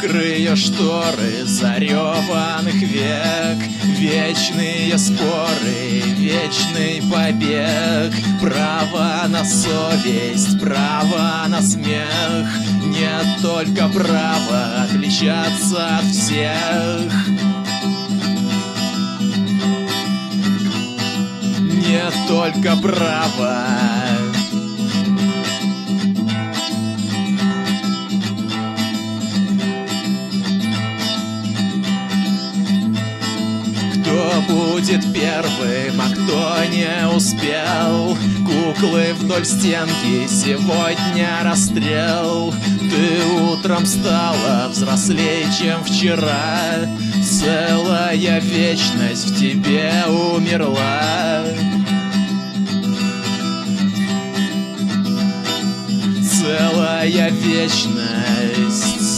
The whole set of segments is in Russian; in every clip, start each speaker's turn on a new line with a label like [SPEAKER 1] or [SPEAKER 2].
[SPEAKER 1] Закрыю шторы зареванных век. Вечные споры, вечный побег. Право на совесть, право на смех. Нет только права отличаться от всех. Нет только права. Кто будет первым, а кто не успел? Куклы вдоль стенки, сегодня расстрел. Ты утром стала взрослей, чем вчера. Целая вечность в тебе умерла. Целая вечность.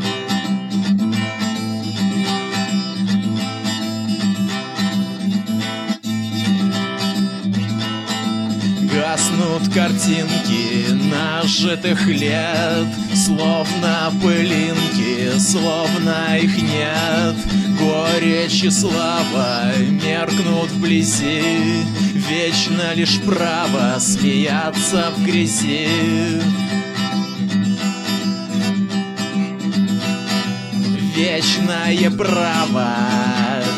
[SPEAKER 1] Гаснут картинки нажитых лет, словно пылинки, словно их нет. Горечь и слава меркнут вблизи. Вечно лишь право смеяться в грязи. Вечное право.